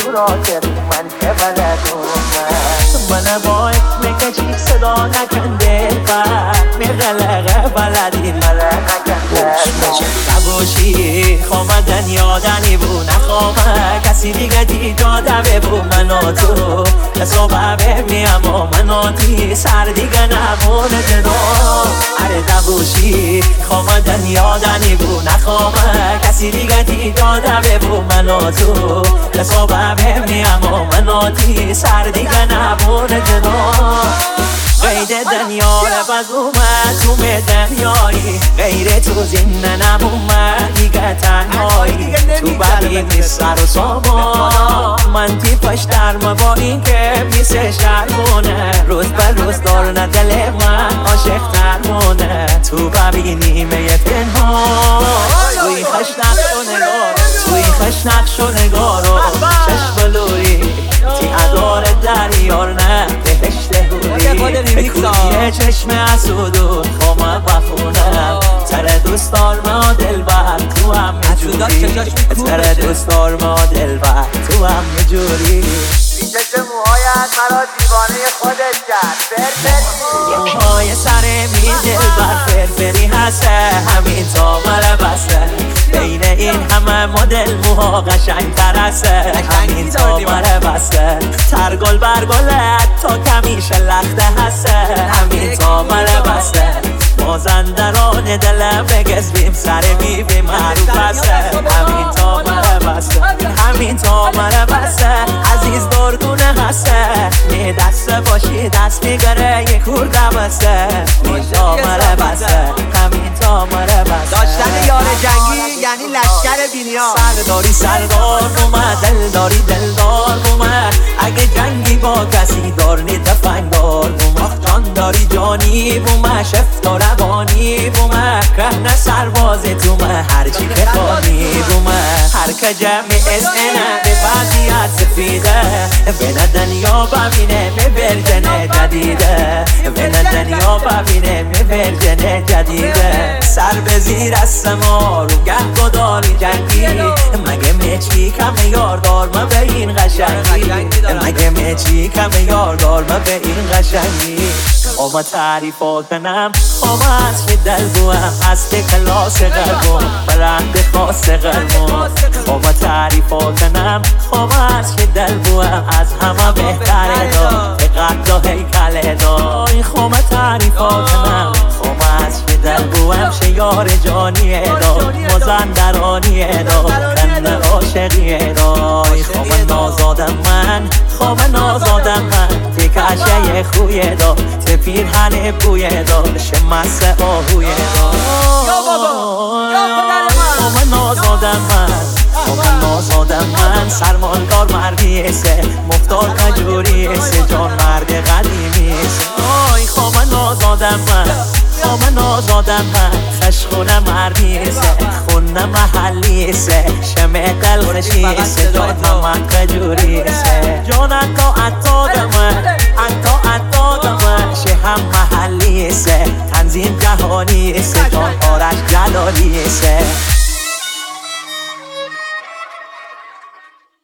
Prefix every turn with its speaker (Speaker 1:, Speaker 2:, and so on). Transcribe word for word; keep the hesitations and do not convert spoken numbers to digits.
Speaker 1: راکب من که بلدم من با اسمک چیک صدا نکنده فرد میغلقه بلدی ملک نکنده نباشی خوامدن یادنی بو نخوامه کسی دیگه دیداده ببو منو تو حسابه ببنیم و منو تی سر دیگه نمونه جدا اره نباشی خوامدن یادنی بو نخوامه کسی دیگه دیداده ببو منو تو حسابه ببنیم و منو تی سر دیگه نمونه جدا غیر دنیا رو بگومه تو می دنیایی غیر تو زنده نبومه دیگه تنهایی تو ببینی سر و سامان من تی پشتر ما با این که میسه شرمونه روز به روز دارنه دل من عاشق ترمونه تو ببینی می پنهان توی خشنق شو نگار توی خشنق شو نگارو چشم بلوری تی ادار دریار نه بهشت هوری بکویه چشم اسودون خوامه بخونم تره دوستار ما دل بر تو هم میجوری تره دوستار ما دل بر تو هم میجوری
Speaker 2: پیچش موهایت مرا دیوانه خودت کرد فرفری
Speaker 1: موهای سر می دل بر فرفری هسته همین تا مره بسته بین این همه مدل موها قشنگ تر هسته همین تا مره بسته ترگل برگلت تا کمیشه لخته هسته همین تا مره بسته مازندران دلم بگذبیم سر بی بی معروف هسته همین تا مره بسته همین تا مره بسته عزیز دردونه هسته می دسته باشی دست میگره یک خورده بسته می تا مره بسته همین تا مره بسته
Speaker 2: داشتن یار جنگی یعنی لشکر بینیا
Speaker 1: سرداری سردار بومه دلداری دلدار بومه اگه جنگی با کسی دارنی دفنگدار بومه جان داری جانی بومه شفت و روانی بومه رهنه سرباز تومه هرچی بخوانی بومه هر که جمع از اینه به وضعیت سفیده به دنیا ببینه می ورژن جدیده به دنیا ببینه می ورژن جدیده سر به زیر است ما رو گه گداری جنگی مگه میچی کم یاردار ما به این قشنگی مگه میچی کم یاردار ما به این قشنگی خواه تعریفا کنم خواه از که دل بوهم هست کلاس قلبم برند خاص قلبم خواه تعریفا کنم خواه از که دل بوهم از همه بهتره دا فقط دا هیکل دا خواه تعریفا کنم خواه از که دل بوهم شیار جانی دا مازندرانی دا کنه عاشقی دا خواه نازادم من خواه نازادم من تکشه خوی دا پیرهن بوی دار شمسه آهوی دار خواه نازادم من خواه نازادم من سرمالدار مردیسه مفتار کجوریسه جان مرد قدیمیسه آی خواه نازادم من خواه نازادم من خشخونه مردیسه خونه محلیسه شمه قلقشیسه جان محمد کجوریسه جان